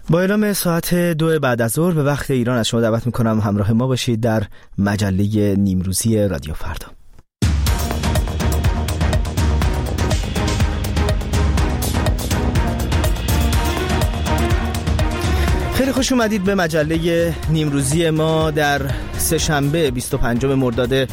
با اعلام ساعت 2 بعد از ظهر به وقت ایران از شما دعوت میکنم همراه ما باشید در مجله نیمروزی رادیو فردا. خیلی خوش اومدید به مجله نیمروزی ما در سه‌شنبه 25 مرداد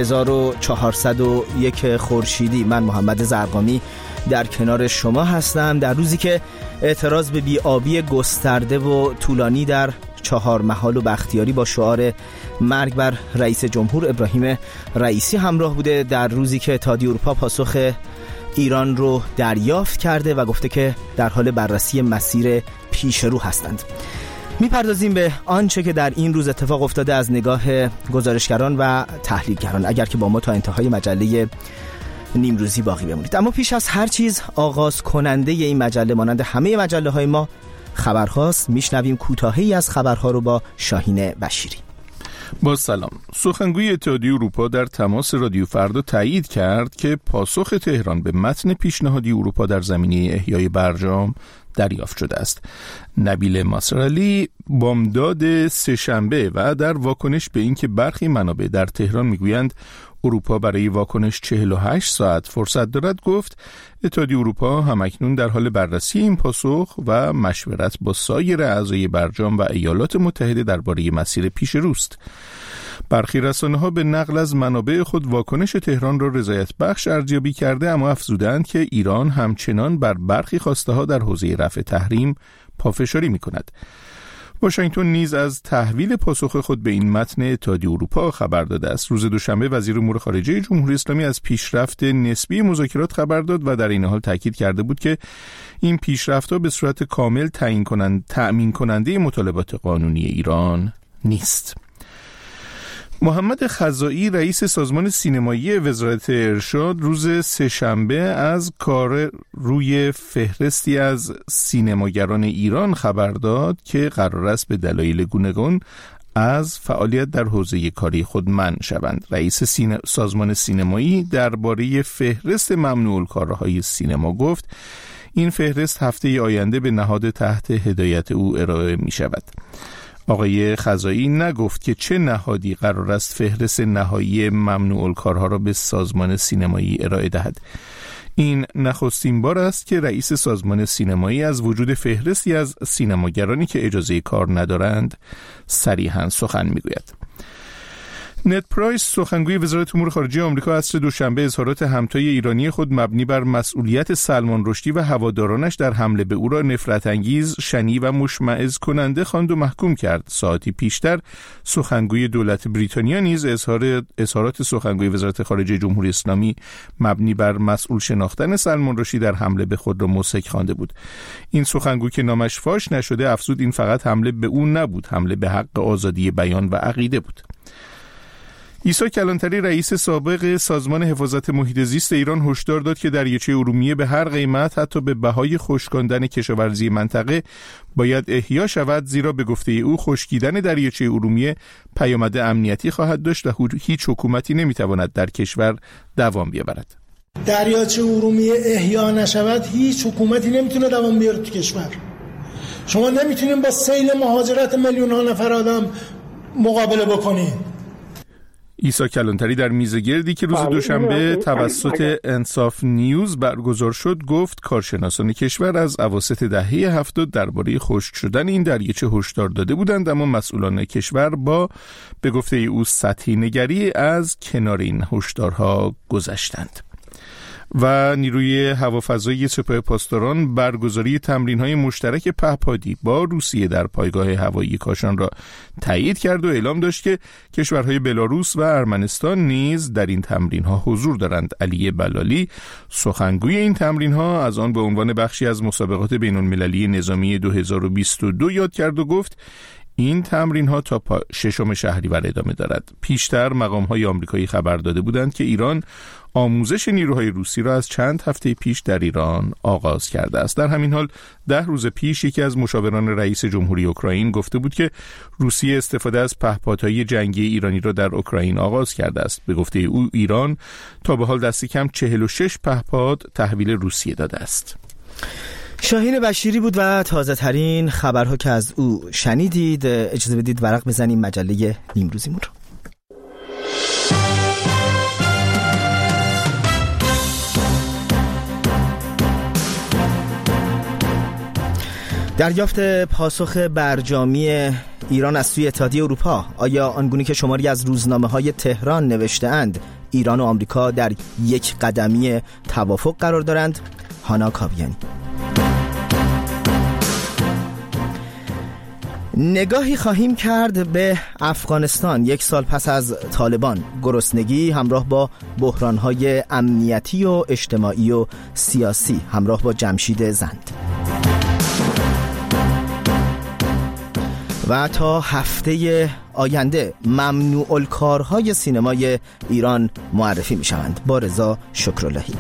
1401 خورشیدی. من محمد زرقامی در کنار شما هستم در روزی که اعتراض به بی‌آبی گسترده و طولانی در 4 محال و بختیاری با شعار مرگ بر رئیس جمهور ابراهیم رئیسی همراه بوده، در روزی که اتحادیه اروپا پاسخ ایران رو دریافت کرده و گفته که در حال بررسی مسیر پیش رو هستند. میپردازیم به آنچه که در این روز اتفاق افتاده از نگاه گزارشگران و تحلیلگران، اگر که با ما تا انتهای مجله نیمروزی باقی بمونید. اما پیش از هر چیز آغاز کننده این مجله مانند همه مجله های ما خبرهاست. میشنویم کوتاهی از خبرها رو با شاهین بشیری. با سلام. سخنگوی اتحادیه اروپا در تماس رادیو فردا تایید کرد که پاسخ تهران به متن پیشنهادی اروپا در زمینه احیای برجام دریافت شده است. نبیل ماسرالی بامداد سه‌شنبه و در واکنش به اینکه برخی منابع در تهران میگویند اروپا برای واکنش 48 ساعت فرصت دارد گفت اتحادیه اروپا همکنون در حال بررسی این پاسخ و مشورت با سایر اعضای برجام و ایالات متحده درباره مسیر پیش روست. برخی رسانه‌ها به نقل از منابع خود واکنش تهران را رضایت بخش ارزیابی کرده، اما افزودند که ایران همچنان بر برخی خواسته‌ها در حوزه رفع تحریم پافشاری می‌کند. واشنگتن نیز از تحویل پاسخ خود به این متن اتحادیه اروپا خبر داده است. روز دوشنبه وزیر امور خارجه جمهوری اسلامی از پیشرفت نسبی مذاکرات خبر داد و در این حال تاکید کرده بود که این پیشرفت‌ها به صورت کامل تأمین کننده مطالبات قانونی ایران نیست. محمد خزائی رئیس سازمان سینمایی وزارت ارشاد روز سه‌شنبه از کار روی فهرستی از سینماگران ایران خبر داد که قرار است به دلایل گوناگون از فعالیت در حوزه کاری خود منع شوند. رئیس سازمان سینمایی درباره فهرست ممنوع الکارهای سینما گفت این فهرست هفته آینده به نهاد تحت هدایت او ارائه می شود. آقای خزائی نگفت که چه نهادی قرار است فهرست نهایی ممنوع الکارها را به سازمان سینمایی ارائه دهد. این نخستین بار است که رئیس سازمان سینمایی از وجود فهرستی از سینماگرانی که اجازه کار ندارند صریحاً سخن میگوید. نت پرایس سخنگوی وزارت امور خارجه آمریکا عصر دوشنبه اظهارات همتای ایرانی خود مبنی بر مسئولیت سلمان رشدی و هوادارانش در حمله به او را نفرت انگیز، شنیع و مشمئز کننده خواند و محکوم کرد. ساعتی پیشتر سخنگوی دولت بریتانیا نیز اظهارات سخنگوی وزارت خارجه جمهوری اسلامی مبنی بر مسئول شناختن سلمان رشدی در حمله به خود را مضحک خوانده بود. این سخنگوی که نامش فاش نشده افزود این فقط حمله به او نبود، حمله به حق آزادی بیان و عقیده بود. عیسی کلانتری رئیس سابق سازمان حفاظت محیط زیست ایران هشدار داد که دریاچه ارومیه به هر قیمت حتی به بهای خشکاندن کشاورزی منطقه باید احیا شود، زیرا به گفته او خشکیدن دریاچه ارومیه پیامد امنیتی خواهد داشت و هیچ حکومتی نمیتواند در کشور دوام بیاورد. دریاچه ارومیه احیا نشود هیچ حکومتی نمیتونه دوام بیاره تو کشور. شما نمیتونین با سیل مهاجرت میلیون‌ها نفر آدم مقابله بکنید. عیسی کلانتری در میزگردی که روز دوشنبه توسط انصاف نیوز برگزار شد گفت کارشناسان کشور از اواسط دهه 70 درباره خشک شدن این دریاچه هشدار داده بودند، اما مسئولان کشور با به گفته او سطحی نگری از کنار این هشدارها گذشتند. و نیروی هوافضایی سپاه پاسداران برگزاری تمرین‌های مشترک پهپادی با روسیه در پایگاه هوایی کاشان را تایید کرد و اعلام داشت که کشورهای بلاروس و ارمنستان نیز در این تمرین‌ها حضور دارند. علی بلالی سخنگوی این تمرین‌ها از آن به عنوان بخشی از مسابقات بین‌المللی نظامی 2022 یاد کرد و گفت این تمرین‌ها تا 6 شهریور ادامه دارد. پیشتر مقام‌های آمریکایی خبر داده بودند که ایران آموزش نیروهای روسی را از چند هفته پیش در ایران آغاز کرده است. در همین حال 10 روز پیش یکی از مشاوران رئیس جمهوری اوکراین گفته بود که روسیه استفاده از پهپادهای جنگی ایرانی را در اوکراین آغاز کرده است. به گفته او ایران تا به حال دست کم 46 پهپاد تحویل روسیه داده است. شاهین بشیری بود و تازه ترین خبرها که از او شنیدید. اجازه بدید ورق بزنیم مجله نیمروزیمون رو. دریافت پاسخ برجامی ایران از سوی اتحادیه اروپا. آیا آنگونه که شماری از روزنامه‌های تهران نوشته‌اند ایران و آمریکا در یک قدمی توافق قرار دارند؟ هانا کاویانی. نگاهی خواهیم کرد به افغانستان. 1 سال پس از طالبان، گرسنگی همراه با بحران‌های امنیتی و اجتماعی و سیاسی، همراه با جمشید زند. و تا هفته آینده ممنوع الکارهای سینمای ایران معرفی می شوند. با رضا شکراللهی.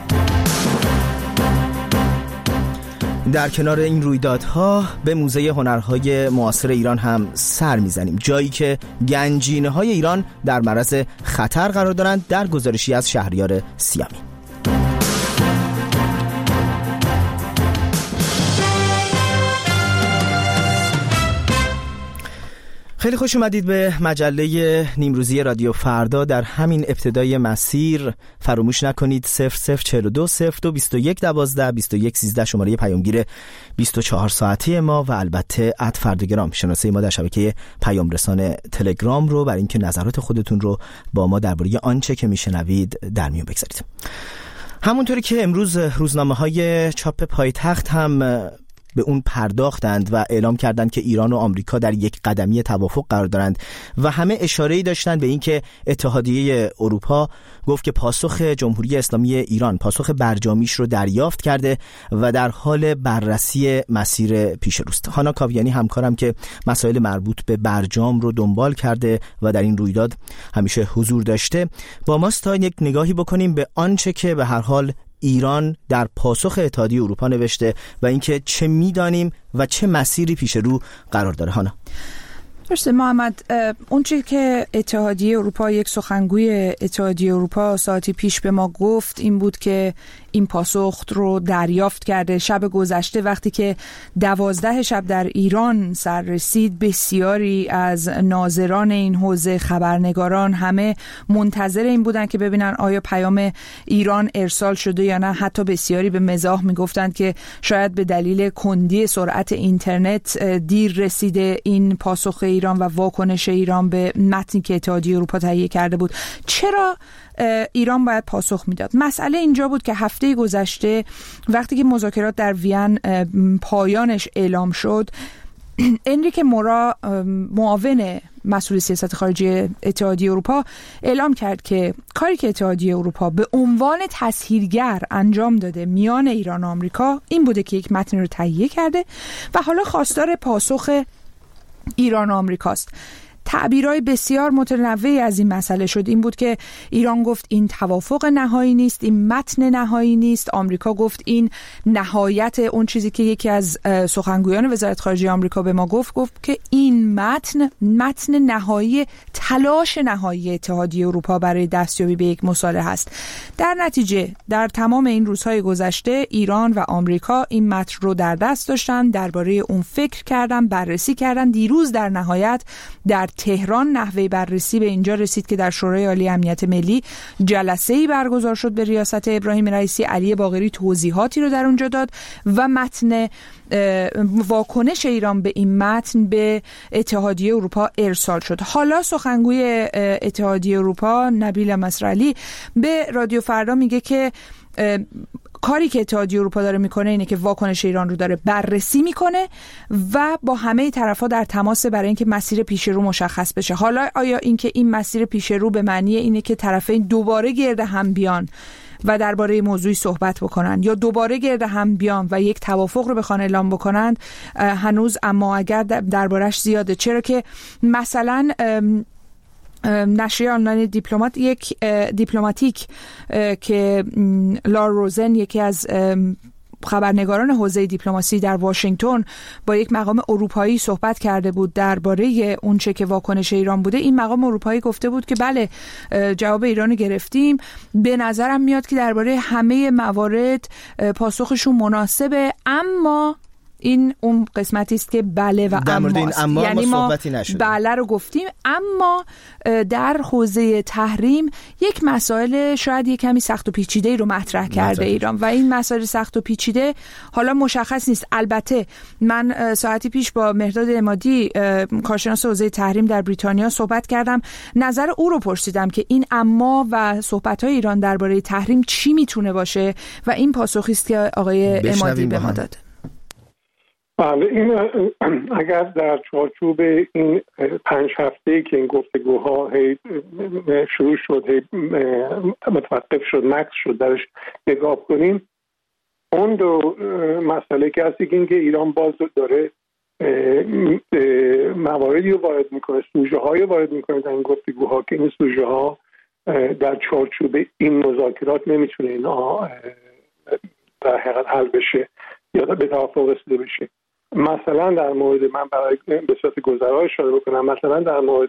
در کنار این رویدادها به موزه هنرهای معاصر ایران هم سر میزنیم، جایی که گنجینه‌های ایران در معرض خطر قرار دارند، در گزارشی از شهریار سیامی. خیلی خوش اومدید به مجله نیمروزی رادیو فردا. در همین ابتدای مسیر فراموش نکنید 0042 02 21 12 21 13 شماره پیامگیر 24 ساعتی ما و البته @فرداگرام شناسه ما در شبکه پیام رسان تلگرام رو برای اینکه نظرات خودتون رو با ما درباره آنچه که میشنوید در میون بگذارید. همونطوری که امروز روزنامه‌های چاپ پایتخت هم به اون پرداختند و اعلام کردند که ایران و آمریکا در یک قدمی توافق قرار دارند و همه اشاره‌ای داشتند به اینکه اتحادیه اروپا گفت که پاسخ جمهوری اسلامی ایران، پاسخ برجامیش رو دریافت کرده و در حال بررسی مسیر پیش روست. هانا کاویانی همکارم که مسائل مربوط به برجام رو دنبال کرده و در این رویداد همیشه حضور داشته، با ماست تا یک نگاهی بکنیم به آنچه که به هر حال ایران در پاسخ اتحادیه اروپا نوشته و اینکه چه می‌دانیم و چه مسیری پیش رو قرار داره. هانا. درسته محمد، اون چیزی که اتحادیه اروپا، یک سخنگوی اتحادیه اروپا ساعتی پیش به ما گفت این بود که این پاسخ رو دریافت کرده. شب گذشته وقتی که 12 شب در ایران سر رسید، بسیاری از ناظران این حوزه، خبرنگاران، همه منتظر این بودن که ببینن آیا پیام ایران ارسال شده یا نه. حتی بسیاری به مزاح میگفتند که شاید به دلیل کندی سرعت اینترنت دیر رسیده این پاسخ ایران و واکنش ایران به متنی که اتحادیه اروپا تهیه کرده بود. چرا ایران باید پاسخ میداد؟ مسئله اینجا بود که هفته گذشته وقتی که مذاکرات در وین پایانش اعلام شد، انریک مورا، معاون مسئول سیاست خارجی اتحادیه اروپا، اعلام کرد که کاری که اتحادیه اروپا به عنوان تسهیلگر انجام داده میان ایران و آمریکا این بوده که یک متن رو تهیه کرده و حالا خواستار پاسخ ایران و آمریکاست. تعبیرهای بسیار متنوعی از این مسئله شد. این بود که ایران گفت این توافق نهایی نیست، این متن نهایی نیست. آمریکا گفت این نهایت اون چیزی که یکی از سخنگویان وزارت خارجه آمریکا به ما گفت که این متن نهایی، تلاش نهایی اتحادیه اروپا برای دستیابی به یک مصالحه است. در نتیجه در تمام این روزهای گذشته ایران و آمریکا این متن رو در دست داشتن، درباره اون فکر کردن، بررسی کردن. دیروز در نهایت در تهران نحوه بررسی به اینجا رسید که در شورای عالی امنیت ملی جلسه‌ای برگزار شد به ریاست ابراهیم رئیسی. علی باقری توضیحاتی رو در اونجا داد و متن واکنش ایران به این متن به اتحادیه اروپا ارسال شد. حالا سخنگوی اتحادیه اروپا نبیل مصرعلی به رادیو فردا میگه که کاری که اتحادیه اروپا داره میکنه اینه که واکنش ایران رو داره بررسی میکنه و با همه طرفا در تماس برای اینکه مسیر پیش رو مشخص بشه. حالا آیا اینکه این مسیر پیش رو به معنی اینه که طرفین دوباره گرد هم بیان و درباره موضوعی صحبت بکنن یا دوباره گرد هم بیان و یک توافق رو بخوان اعلام بکنن، هنوز اما اگر دربارش زیاده. چرا که مثلا نشریه آنلاین دیپلماتیک که لار روزن، یکی از خبرنگاران حوزه دیپلماسی در واشنگتن با یک مقام اروپایی صحبت کرده بود درباره اون چه که واکنش ایران بوده، این مقام اروپایی گفته بود که بله جواب ایران رو گرفتیم، به نظرم میاد که درباره همه موارد پاسخشون مناسبه، اما این اون قسمتی است که بله و اما، یعنی ما بله رو گفتیم، اما در حوزه تحریم یک مسائل شاید یک کمی سخت و پیچیده رو مطرح کرده ایران و این مسائل سخت و پیچیده حالا مشخص نیست. البته من ساعتی پیش با مهرداد عمادی کارشناس حوزه تحریم در بریتانیا صحبت کردم، نظر او رو پرسیدم که این اما و صحبت‌های ایران درباره تحریم چی میتونه باشه و این پاسخی است که آقای عمادی به ما داد. بله، این اگر در چارچوب این 5 هفته‌ای که این گفتگوها شروع شد، متوقف شد، مکث شد، درش نگاه کنیم، اون دو مسئله که هستی که اینکه ایران باز داره مواردی رو وارد میکنه، سوژه هایی وارد میکنه در این گفتگوها که این سوژه ها در چارچوب این مذاکرات نمیتونه اینا در حقیقت حل بشه یا به توافق رسیده بشه. مثلا در مورد، من برای به صورت گذرا اشاره بکنم، مثلا در مورد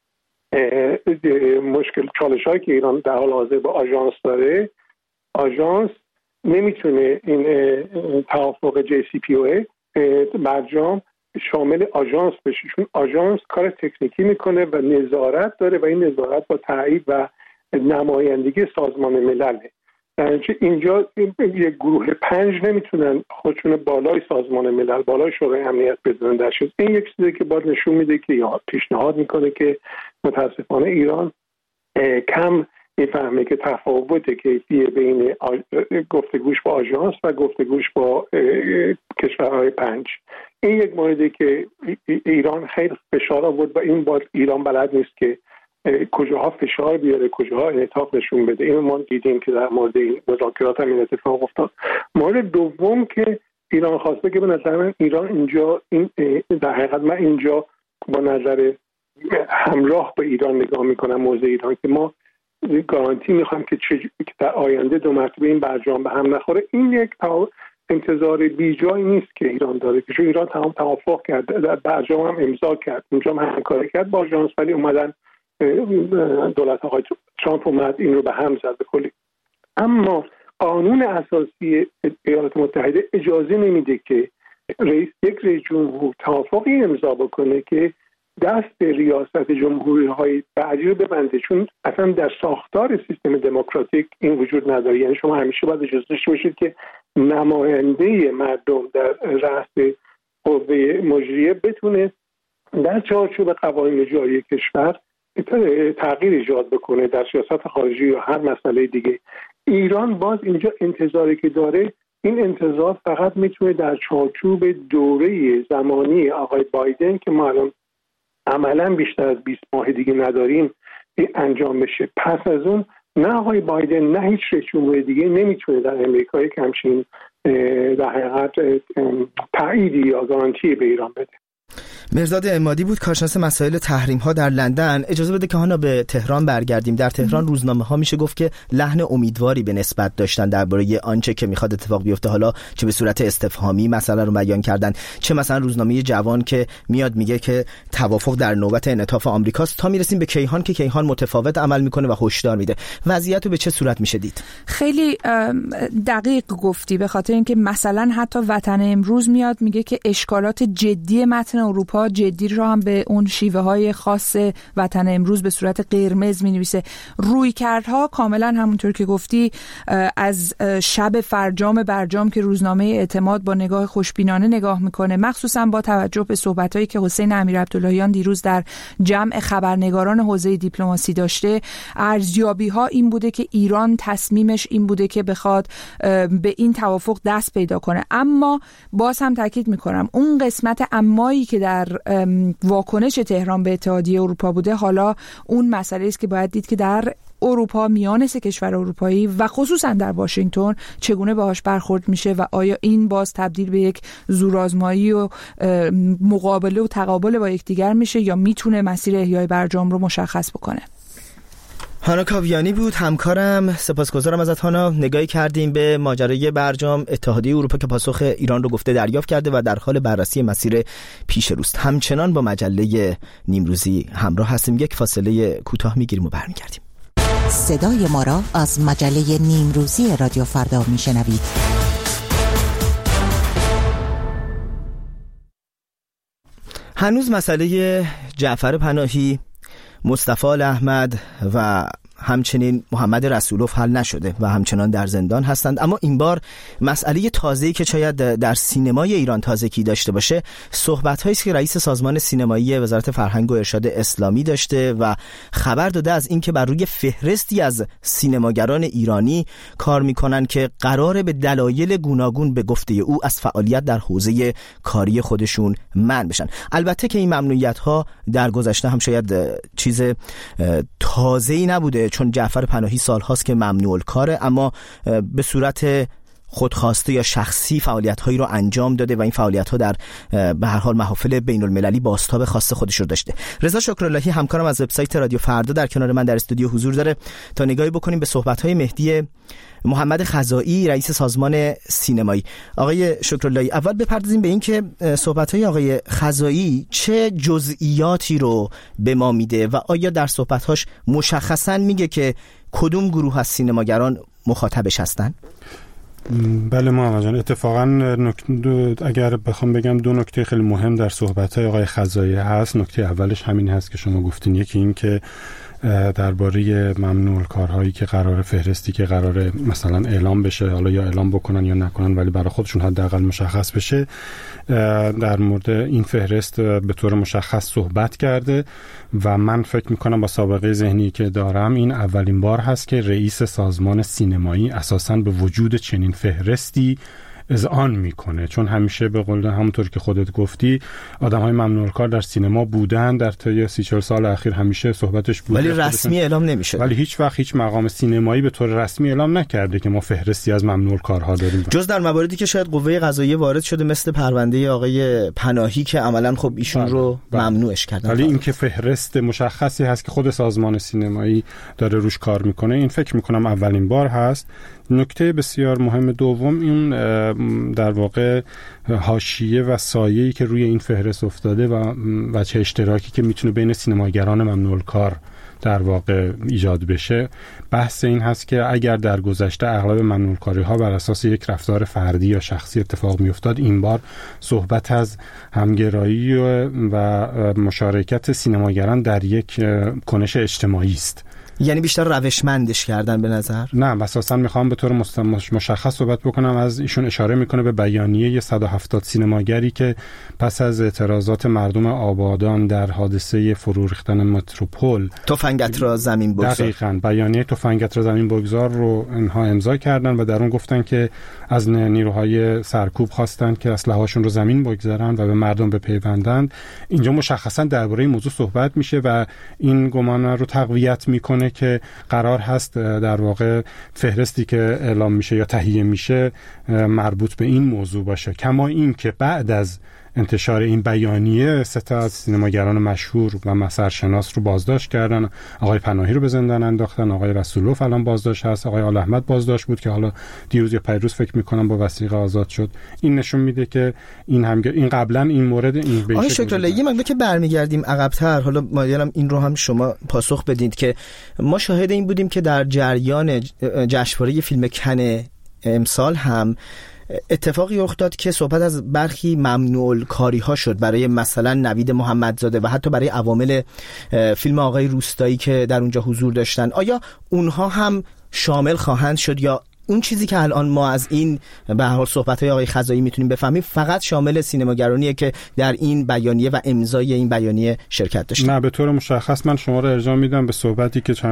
مشکل چالش هایی که ایران در حال حاضر با آژانس داره، آژانس نمیتونه این توافق JCPOA برجام شامل آژانس بشه، چون آژانس کار تکنیکی میکنه و نظارت داره و این نظارت با تایید و نمایندگی سازمان ملله. اینجا یک گروه 5 نمیتونن خودشون بالای سازمان ملل، بالای شورای امنیت بذارن در شد. این یک چیزی که باید نشون میده که یا پیشنهاد میکنه که متاسفانه ایران کم میفهمه که تفاوت کیفی بین گفتگوش با آژانس و گفتگوش با کشورهای 5. این یک موردی که ایران خیلی فشار آورد و این باید ایران بلد نیست که کجاها فشار بیاره، کجاها انعطاف نشون بده. اینو ما دیدیم که در مورد این مذاکرات هم این اتفاق افتاد. مورد دوم که ایران خواسته که به نظر من ایران اینجا در حقیقت من اینجا با نظر همراه با ایران نگاه میکنم، موضوع ایران که ما گارانتی میخوایم که در آینده 2 مرتبه این برجام به هم نخوره. این یک انتظار بیجای نیست که ایران داره، که چون ایران تمام توافق کرد، در برجام هم امضا کرد، اونجا هم همکاری کرد با آژانس، ولی اومدن دولت آقای ترامپ اومد این رو به هم زد به کلی. اما قانون اساسی ایالات متحده اجازه نمیده که یک رئیس جمهور توافقی امضا بکنه که دست به ریاست جمهوری های بعدی رو ببنده، چون اصلا در ساختار سیستم دموکراتیک این وجود نداره. یعنی شما همیشه باید اجازه داشته باشید که نماینده مردم در رأس قوه مجریه بتونه در چارچوب قوانین جاری کشور تغییر ایجاد بکنه در سیاست خارجی یا هر مسئله دیگه. ایران باز اینجا انتظاری که داره، این انتظار فقط میتونه در چارچوب دوره زمانی آقای بایدن که ما الان عملا بیشتر از 20 ماه دیگه نداریم انجام بشه. پس از اون نه آقای بایدن نه هیچ رئیس جمهور دیگه نمیتونه در امریکا یک همچین در حقیقت تاییدی یا گارانتی به ایران بده. مهرداد عمادی بود، کارشناس مسائل تحریم ها در لندن. اجازه بده که حالا به تهران برگردیم. در تهران روزنامه ها میشه گفت که لحن امیدواری به نسبت داشتن درباره آنچه که میخواد اتفاق بیفته، حالا چه به صورت استفهامی مسئله رو بیان کردن، چه مثلا روزنامه جوان که میاد میگه که توافق در نوبت انعطاف آمریکاست، تا میرسیم به کیهان که کیهان متفاوت عمل میکنه و هشدار میده. وضعیت رو به چه صورت میشه دید؟ خیلی دقیق گفتی، به خاطر اینکه مثلا حتی وطن امروز میاد میگه که اشکالات جدی متن اروپا جدی رو هم به اون شیوه های خاص وطن امروز به صورت قرمز می نویسه. رویکردها کاملا همونطور که گفتی از شب برجام که روزنامه اعتماد با نگاه خوشبینانه نگاه میکنه، مخصوصا با توجه به صحبتایی که حسین امیرعبداللهیان دیروز در جمع خبرنگاران حوزه دیپلماسی داشته، ارزیابی ها این بوده که ایران تصمیمش این بوده که بخواد به این توافق دست پیدا کنه. اما باز هم تاکید میکنم اون قسمت امایی که در واکنش تهران به اتحادیه اروپا بوده، حالا اون مسئله است که باید دید که در اروپا، میان 3 کشور اروپایی و خصوصا در واشنگتن چگونه باهاش برخورد میشه و آیا این باز تبدیل به یک زورآزمایی و مقابله و تقابل با یکدیگر میشه یا میتونه مسیر احیای برجام رو مشخص بکنه. هانا کاویانی بود همکارم. سپاسگزارم ازت هانا. نگاهی کردیم به ماجرای برجام. اتحادیه اروپا که پاسخ ایران رو گفته دریافت کرده و در حال بررسی مسیر پیش روست. همچنان با مجله نیمروزی همراه هستیم. یک فاصله کوتاه میگیریم و برمیگردیم. صدای ما را از مجله نیمروزی رادیو فردا میشنوید. هنوز مسئله جعفر پناهی، مصطفی احمد و همچنین محمد رسولوف حل نشده و همچنان در زندان هستند. اما این بار مسئله تازه‌ای که شاید در سینمای ایران تازگی داشته باشه، صحبت‌هایی است که رئیس سازمان سینمایی وزارت فرهنگ و ارشاد اسلامی داشته و خبر داده از اینکه بر روی فهرستی از سینماگران ایرانی کار می‌کنن که قراره به دلایل گوناگون به گفته او از فعالیت در حوزه کاری خودشون منع بشن. البته که این ممنوعیت‌ها در گذشته هم شاید چیز تازه‌ای نبوده، چون جعفر پناهی سال‌هاست که ممنوع الکاره، اما به صورت خودخواسته یا شخصی فعالیت‌هایی رو انجام داده و این فعالیت‌ها در به هر حال محافل بین‌المللی بازتاب خاص خودش رو داشته. رضا شکراللهی همکارم از وبسایت رادیو فردا در کنار من در استودیو حضور داره تا نگاهی بکنیم به صحبت‌های مهدی محمد خزائی رئیس سازمان سینمایی. آقای شکراللهی، اول بپردازیم به این که صحبت‌های آقای خزائی چه جزئیاتی رو به ما میده و آیا در صحبت‌هاش مشخصاً میگه که کدوم گروه از سینماگران مخاطبش هستن؟ بله محمد جان، اتفاقا اگر بخوام بگم دو نکته خیلی مهم در صحبت‌های آقای خزائی هست. نکته اولش همین هست که شما گفتین، یکی این که درباره ممنوع کارهایی که قرار فهرستی که قرار مثلا اعلام بشه، حالا یا اعلام بکنن یا نکنن ولی برای خودشون حداقل مشخص بشه، در مورد این فهرست به طور مشخص صحبت کرده و من فکر میکنم با سابقه ذهنی که دارم این اولین بار هست که رئیس سازمان سینمایی اساساً به وجود چنین فهرستی اذعان میکنه، چون همیشه به قول همونطور که خودت گفتی آدم‌های ممنوع الکار در سینما بودن در طی 30-40 سال اخیر، همیشه صحبتش بوده ولی رسمی اعلام نمیشه. ولی هیچ وقت هیچ مقام سینمایی به طور رسمی اعلام نکرده که ما فهرستی از ممنوع الکارها داریم، جز در مواردی که شاید قوه قضاییه وارد شده مثل پرونده آقای پناهی که عملاً خب ایشون رو ممنوعش کردن. ولی اینکه فهرست مشخصی هست که خود سازمان سینمایی داره روش کار میکنه، این فکر میکنم اولین بار هست. نکته بسیار مهم دوم این در واقع حاشیه و سایه‌ای که روی این فهرست افتاده و چه اشتراکی که میتونه بین سینماگران ممنوع الکار در واقع ایجاد بشه. بحث این هست که اگر در گذشته اغلب ممنوع الکاری‌ها بر اساس یک رفتار فردی یا شخصی اتفاق میافتاد، این بار صحبت از همگرایی و مشارکت سینماگران در یک کنش اجتماعی است. یعنی بیشتر روشمندش کردن به نظر؟ نه، اساساً میخوام به طور مشخص صحبت بکنم. از ایشون اشاره میکنه به بیانیه 170 سینماگری که پس از اعتراضات مردم آبادان در حادثه فرو ریختن متروپول تفنگت را زمین بگذار، دقیقاً بیانیه تفنگت را زمین بگذار رو اینها امضا کردن و در اون گفتن که از نیروهای سرکوب خواستن که اسلحه‌هاشون رو زمین بگذارن و به مردم بپیوندند. اینجا مشخصاً درباره این موضوع صحبت میشه و این گمان رو تقویت میکنه که قرار هست در واقع فهرستی که اعلام میشه یا تهیه میشه مربوط به این موضوع باشه. کما این که بعد از انتشار این بیانیه 3 از سینماگران مشهور و سرشناس رو بازداشت کردن. آقای پناهی رو به زندان انداختن، آقای رسولوف الان بازداشت هست، آقای آل احمد بازداشت بود که حالا دیروز یا پیروز فکر میکنم با وثیقه آزاد شد. این نشون میده که این قبلا این مورد این آقای شکراللهی مگه که برمیگردیم عقب‌تر، حالا مایلم این رو هم شما پاسخ بدید که ما شاهد این بودیم که در جریان جشنواره فیلم کن امسال هم اتفاقی افتاد که صحبت از برخی ممنوع الکاری ها شد برای مثلا نوید محمدزاده و حتی برای عوامل فیلم آقای روستایی که در اونجا حضور داشتن. آیا اونها هم شامل خواهند شد یا اون چیزی که الان ما از این به هر حال صحبت‌های آقای خزائی میتونیم بفهمیم فقط شامل سینماگرانیه که در این بیانیه و امضای این بیانیه شرکت داشتن؟ نه، به طور مشخص من شما رو ارجاع میدم به صحبتی که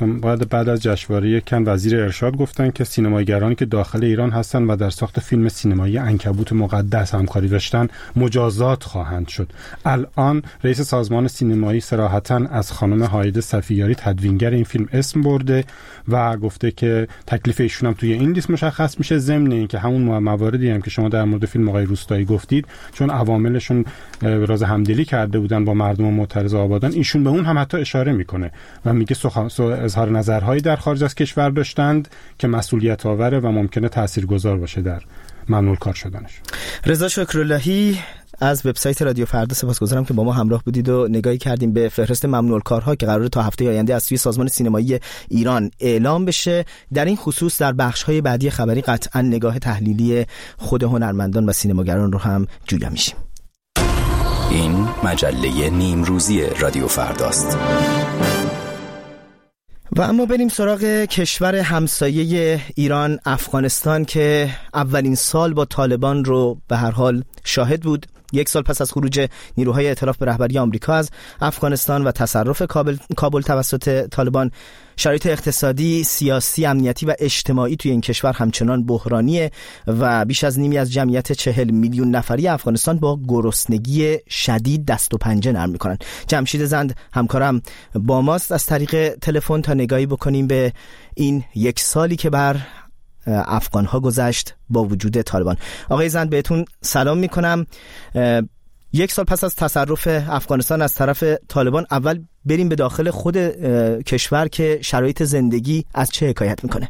بعد از جشنواره کن وزیر ارشاد گفتن که سینماگرانی که داخل ایران هستن و در ساخت فیلم سینمایی عنکبوت مقدس همکاری داشتن مجازات خواهند شد. الان رئیس سازمان سینمایی صراحتاً از خانم هایده صفیاری تدوینگر این فیلم اسم برده و گفته که تکلیف ایشون هم توی توی این لیست مشخص میشه. ضمن این که همون مواردی هم که شما در مورد فیلم آقای روستایی گفتید، چون عواملشون راز همدلی کرده بودن با مردم معترض آبادان، ایشون به اون هم حتی اشاره میکنه و میگه اظهار نظرهایی در خارج از کشور داشتند که مسئولیت آوره و ممکنه تاثیرگذار باشه در ممنوع کار شدنش. رضا شکراللهی از وبسایت رادیو فردا سپاسگزارم که با ما همراه بودید و نگاهی کردیم به فهرست ممنوع کارها که قراره تا هفته آینده از سوی سازمان سینمایی ایران اعلام بشه. در این خصوص در بخش‌های بعدی خبری قطعا نگاه تحلیلی خود هنرمندان و سینماگران رو هم جویا میشیم. این مجله نیمروزی رادیو فرداست. و اما بریم سراغ کشور همسایه ایران، افغانستان، که اولین سال با طالبان رو به هر حال شاهد بود. 1 سال پس از خروج نیروهای ائتلاف به رهبری آمریکا از افغانستان و تصرف کابل توسط طالبان، شرایط اقتصادی، سیاسی، امنیتی و اجتماعی توی این کشور همچنان بحرانیه و بیش از نیمی از جمعیت 40 میلیون نفری افغانستان با گرسنگی شدید دست و پنجه نرم میکنن. جمشید زند همکارم با ماست از طریق تلفن تا نگاهی بکنیم به این 1 سالی که بر افغان‌ها گذشت با وجود طالبان. آقای زند بهتون سلام میکنم. 1 سال پس از تصرف افغانستان از طرف طالبان، اول بریم به داخل خود کشور که شرایط زندگی از چه حکایت میکنه؟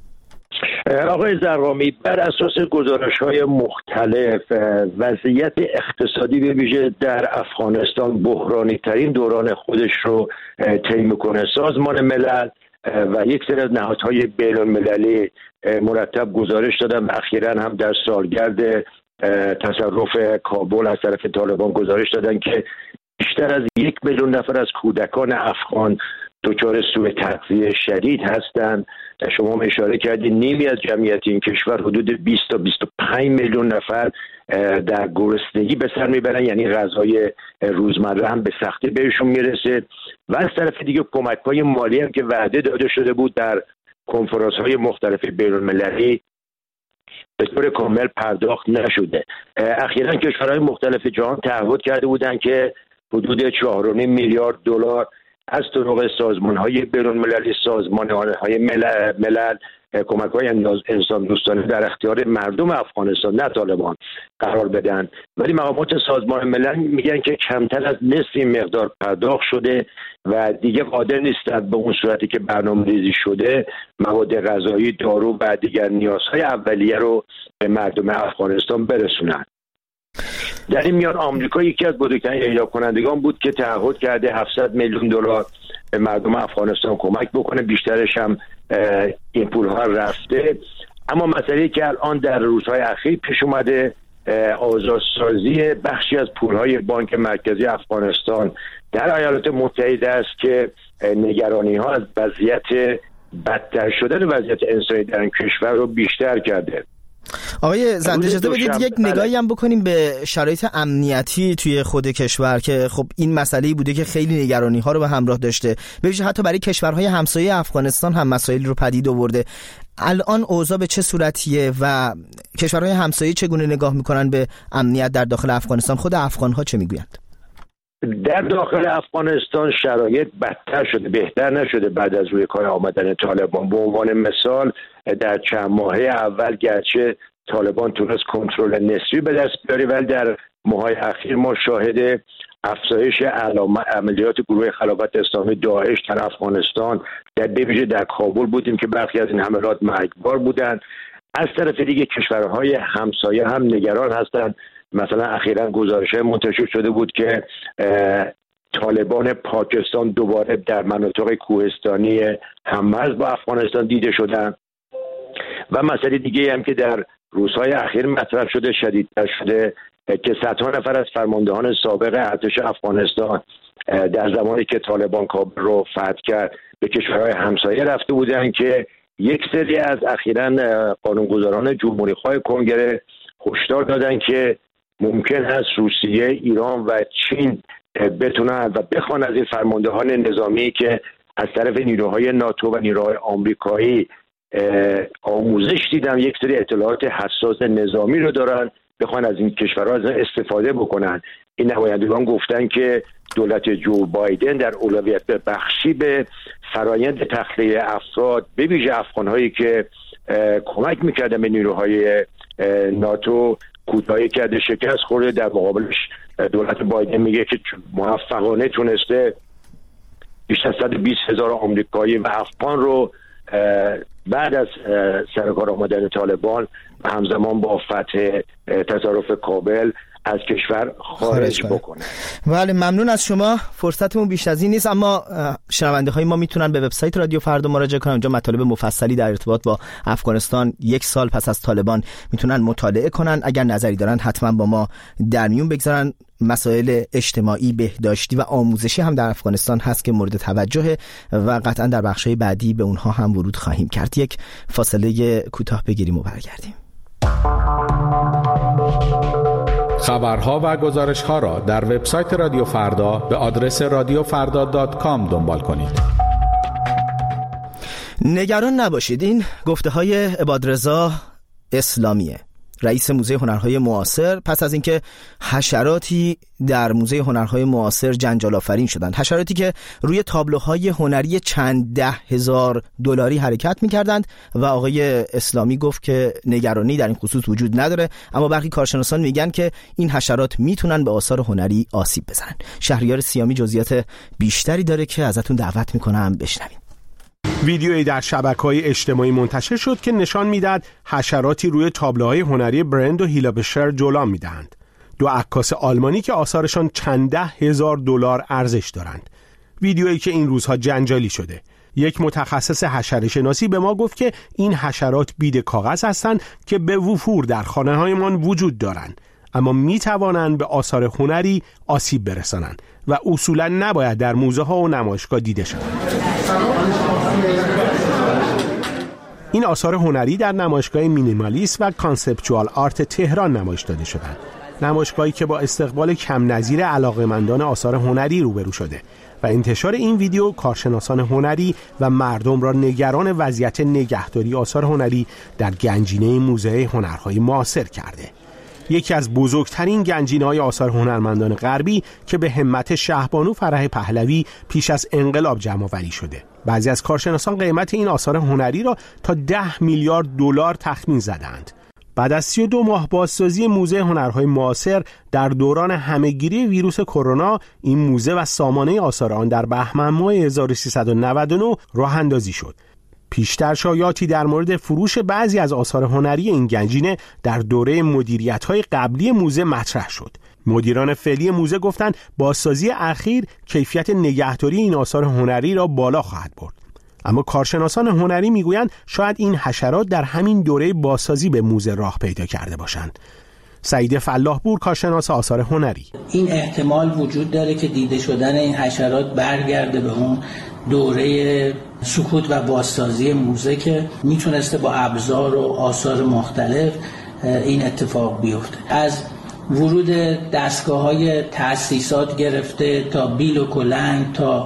آقای زرقامی، بر اساس گزارش‌های مختلف وضعیت اقتصادی به ویژه در افغانستان بحرانی ترین دوران خودش رو طی میکنه. سازمان ملل و یک سری از نهادهای بین‌المللی مرتب گزارش دادن و اخیراً هم در سالگرد تصرف کابل از طرف طالبان گزارش دادن که بیشتر از 1 میلیون نفر از کودکان افغان دچار سوء تغذیه شدید هستند. شما هم اشاره کردید نیمی از جمعیت این کشور حدود 20 تا 25 میلیون نفر در گرسنگی به سر میبرن، یعنی غذای روزمره هم به سختی بهشون میرسه. و از طرف دیگه کمک‌های مالی هم که وعده داده شده بود در کنفرانس‌های مختلف بین‌المللی به طور کامل پرداخت نشده. اخیراً کشورهای مختلف جهان تعهد کرده بودند که حدود 4.5 میلیارد دلار از طریق سازمان‌های بین‌المللی، سازمان‌های ملل کمک‌های انسان دوستانه در اختیار مردم افغانستان، نه طالبان، قرار بدن. ولی مقامات سازمان ملل میگن که کمتر از نصف این مقدار پرداخت شده و دیگه قادر نیستند به اون صورتی که برنامه‌ریزی شده مواد غذایی، دارو و دیگر نیازهای اولیه رو به مردم افغانستان برسونن. در این میان آمریکا یکی از بزرگترین اهدا کنندگان بود که تعهد کرده 700 میلیون دلار به مردم افغانستان کمک بکنه، بیشترش هم این پول‌ها رفته. اما مسئله که الان در روزهای اخیر پیش اومده آزادسازی بخشی از پول‌های بانک مرکزی افغانستان در ایالات متحده است که نگرانی‌ها از وضعیت بدتر شدن وضعیت انسانی در این کشور رو بیشتر کرده. آقای زند اجازه بدید یک نگاهی هم بکنیم به شرایط امنیتی توی خود کشور که خب این مسئله‌ای بوده که خیلی نگرانی‌ها رو به همراه داشته، به ویژه حتی برای کشورهای همسایه افغانستان هم مسائل رو پدید آورده. الان اوضاع به چه صورتیه و کشورهای همسایه چگونه نگاه می‌کنن به امنیت در داخل افغانستان؟ خود افغان‌ها چه می‌گویند؟ در داخل افغانستان شرایط بدتر شده، بهتر نشده بعد از روی کار آمدن طالبان. به عنوان مثال در چند ماهه اول گرچه طالبان تونست کنترل نسبی به دست بیاره، ولی در ماه‌های اخیر ما شاهد افزایش عملیات گروه خلافت اسلامی داعش در افغانستان به ویژه در کابل بودیم که برخی از این حملات مرگبار بودند. از طرف دیگه کشورهای همسایه هم نگران هستند. مثلا اخیراً گزارش منتشر شده بود که طالبان پاکستان دوباره در مناطق کوهستانی هم‌مرز با افغانستان دیده شدند. و مسئله دیگه هم که در روزهای اخیر مطرح شده، شدیدتر شده، که صدها نفر از فرماندهان سابق ارتش افغانستان در زمانی که طالبان کابل رو فتح کرد به کشورهای همسایه رفته بودند که یک سری از اخیراً قانونگذاران جمهوری‌خواه کنگره هشدار دادن که ممکن است روسیه، ایران و چین بتونن و بخوان از این فرماندهان نظامی که از طرف نیروهای ناتو و نیروهای آمریکایی آموزش دیدن، یک سری اطلاعات حساس نظامی رو دارن، بخوان از این کشورها استفاده بکنن. این نمایندگان گفتن که دولت جو بایدن در اولویت بخشی به فرایند تخلیه افراد به ویژه افغان‌هایی که کمک میکردن به نیروهای ناتو، کوتاهی کرده، شکست خورده. در مقابلش دولت بایدن میگه که موفقانه تونسته بیش از 120,000 آمریکایی و افغان رو بعد از سرکار آمدن طالبان و همزمان با فتح تصرف کابل از کشور خارج بکنه. بله، ممنون از شما. فرصتمون بیش از این نیست، اما شنونده های ما میتونن به وبسایت رادیو فردا مراجعه کنن. اونجا مطالب مفصلی در ارتباط با افغانستان 1 سال پس از طالبان میتونن مطالعه کنن. اگر نظری دارن حتما با ما در میون بگذارن. مسائل اجتماعی، بهداشتی و آموزشی هم در افغانستان هست که مورد توجه و قطعا در بخش‌های بعدی به اونها هم ورود خواهیم کرد. یک فاصله کوتاه بگیریم و برگردیم. خبرها و گزارش‌ها را در وبسایت رادیو فردا به آدرس radiofarda.com دنبال کنید. نگران نباشید، این گفته‌های عبادرضا اسلامیه، رئیس موزه هنرهای معاصر، پس از اینکه حشراتی در موزه هنرهای معاصر جنجال آفرین شدند، حشراتی که روی تابلوهای هنری چند 10,000 دلاری حرکت می‌کردند و آقای اسلامی گفت که نگرانی در این خصوص وجود نداره، اما برخی کارشناسان میگن که این حشرات میتونن به آثار هنری آسیب بزنن. شهریار سیامی جزئیات بیشتری داره که ازتون دعوت میکنم بشنوید. ویدیویی در شبکه‌های اجتماعی منتشر شد که نشان میداد حشراتی روی تابلوهای هنری برند و هیلابشر جولان میدهند. 2 عکاس آلمانی که آثارشان چند 10,000 دلار ارزش دارند. ویدیویی که این روزها جنجالی شده. یک متخصص حشره شناسی به ما گفت که این حشرات بید کاغذ هستند که به وفور در خانه‌هایمان وجود دارند، اما میتوانند به آثار هنری آسیب برسانند و اصولا نباید در موزه ها و نمایشگاه دیده شوند. این آثار هنری در نمایشگاه مینیمالیست و کانسپچوال آرت تهران نمایش داده شدند. نمایشگاهی که با استقبال کم نظیر علاقه‌مندان آثار هنری روبرو شده و انتشار این ویدیو کارشناسان هنری و مردم را نگران وضعیت نگهداری آثار هنری در گنجینه موزه هنرهای معاصر کرده. یکی از بزرگترین گنجینه‌های آثار هنرمندان غربی که به همت شهبانو فرح پهلوی پیش از انقلاب جمع‌آوری شده. بعضی از کارشناسان قیمت این آثار هنری را تا 10 میلیارد دلار تخمین زدند. بعد از 32 ماه بازسازی موزه هنرهای معاصر در دوران همهگیری ویروس کرونا، این موزه و سامانه آثار آن در بهمن ماه 1399 راه اندازی شد. پیشتر شایعاتی در مورد فروش بعضی از آثار هنری این گنجینه در دوره مدیریت‌های قبلی موزه مطرح شد. مدیران فعلی موزه گفتند بازسازی اخیر کیفیت نگهداری این آثار هنری را بالا خواهد برد. اما کارشناسان هنری میگویند شاید این حشرات در همین دوره بازسازی به موزه راه پیدا کرده باشند. سعید فلاحپور، کارشناس آثار هنری: این احتمال وجود داره که دیده شدن این حشرات برگرده به اون دوره سکوت و بازسازی موزه که میتونسته با ابزار و آثار مختلف این اتفاق بیفته. از ورود دستگاه‌های تأسیسات گرفته تا بیل و کلنگ تا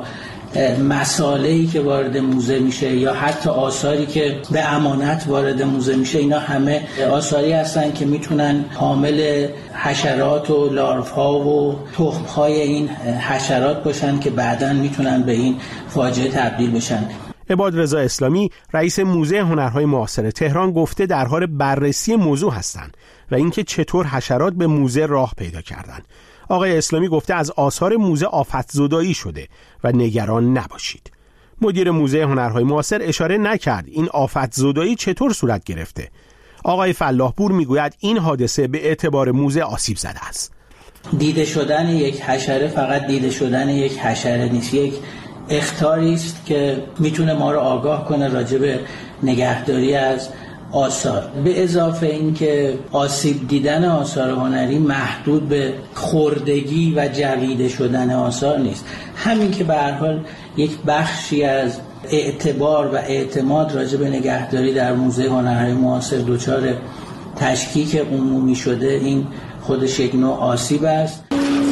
مساله‌ای که وارد موزه میشه یا حتی آثاری که به امانت وارد موزه میشه، اینا همه آثاری هستن که میتونن حامل حشرات و لاروها و تخم‌های این حشرات باشن که بعداً میتونن به این فاجعه تبدیل بشن. عبادرضا اسلامی، رئیس موزه هنرهای معاصر تهران، گفته در حال بررسی موضوع هستند و اینکه چطور حشرات به موزه راه پیدا کردند. آقای اسلامی گفته از آثار موزه آفت‌زدایی شده و نگران نباشید. مدیر موزه هنرهای معاصر اشاره نکرد این آفت‌زدایی چطور صورت گرفته. آقای فلاحپور میگوید این حادثه به اعتبار موزه آسیب زده است. دیده شدن یک حشره فقط دیده شدن یک حشره نیست، یک اخطاری است که میتونه ما رو آگاه کنه راجع به نگهداری از آثار. به اضافه این که آسیب دیدن آثار هنری محدود به خوردگی و جویده شدن آثار نیست، همین که به هر حال یک بخشی از اعتبار و اعتماد راجع به نگهداری در موزه هنرهای معاصر دچار تشکیک عمومی شده، این خودش یک نوع آسیب است.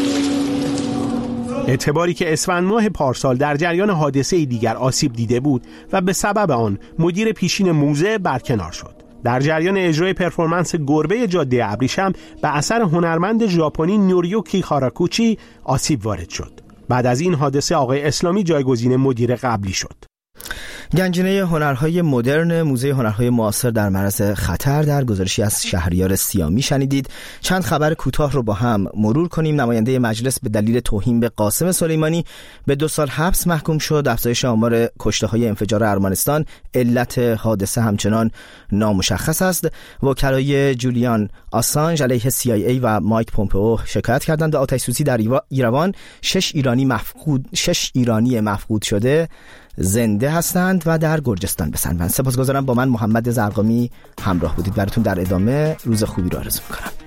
اعتباری که اسفند ماه پارسال در جریان حادثه دیگر آسیب دیده بود و به سبب آن مدیر پیشین موزه برکنار شد. در جریان اجرای پرفورمنس گربه جاده ابریشم به اثر هنرمند ژاپنی نوریوکی هاراکوچی آسیب وارد شد. بعد از این حادثه آقای اسلامی جایگزین مدیر قبلی شد. گنجینه هنرهای مدرن موزه هنرهای معاصر در معرض خطر، در گزارشی از شهریار سیامی شنیدید. چند خبر کوتاه رو با هم مرور کنیم. نماینده مجلس به دلیل توهین به قاسم سلیمانی به 2 سال حبس محکوم شد. افزایش آمار کشته‌های انفجار ارمنستان، علت حادثه همچنان نامشخص است. وکلای جولیان آسانژ علیه CIA و مایک پومپئو شکایت کردند. آتش‌سوزی در ایروان 6 ایرانی مفقود شده زنده هستند و در گرجستان به سنوند. سپاسگزارم با من محمد زرقامی همراه بودید. براتون در ادامه روز خوبی رو آرزو می‌کنم.